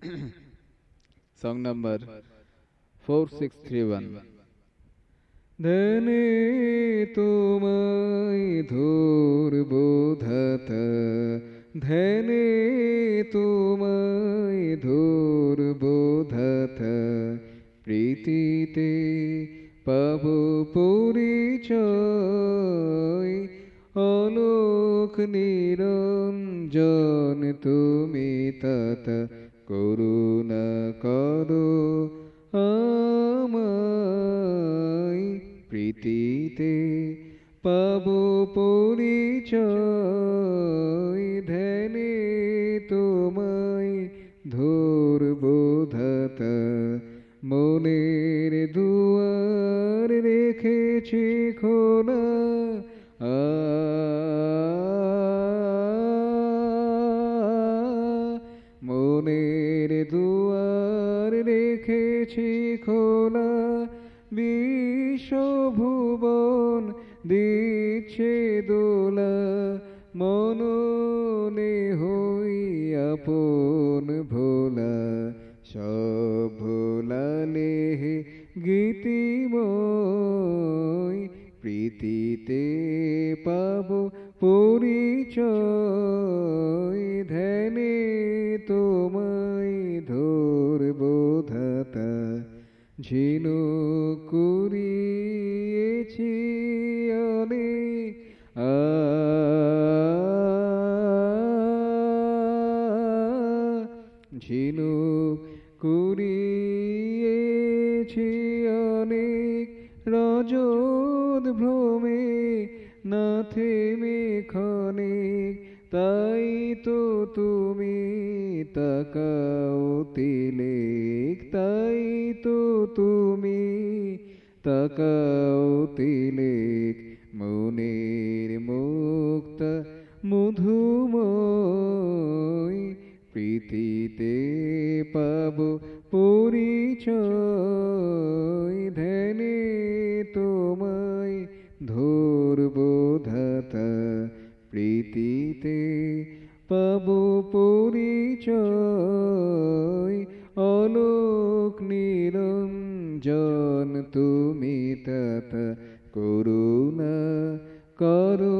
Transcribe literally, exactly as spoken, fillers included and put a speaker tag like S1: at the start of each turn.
S1: Song number four six three one.
S2: ধ্যানে তোমায় ধরবো ধাতা, ধ্যানে তোমায় ধরবো ধাতা, প্রীতিতে পাব পরিচয়, অলোক নিরঞ্জন তুমি তাতা, করুণা করো আমায়, প্রীতিতে পাব পরিচয়, ধ্যানে তোমায় ধরবো ধাতা, মনের দুয়ার রেখেছি খোলা, আ মনের দুয়ার রেখেছি খোলা, বিশ্বভুবন দিচ্ছে দোলা, মননে হই আপন ভোলা, সব ভোলালে গীতিময়, প্রীতিতে পাব পরিচয়, ধ্যানে তোমায় ধরবো ধাতা, ঝিনুক কুড়িয়েছি অনেক, আ ঝিনুক কুড়িয়েছি অনেক, রজত ভ্রমে না থেমে ক্ষণিক, তাই তো তুমি তাকাও তিলেক, তাই তো তুমি তাকাও তিলেক, মনের মুক্তা মধুময়, প্রীতিতে পাব পরিচয়, ধ্যানে তোমায় ধরবো ধাতা, প্রীতিতে পাব পরিচয়, অলোক নিরঞ্জন তুমি তাতা, করুণা করো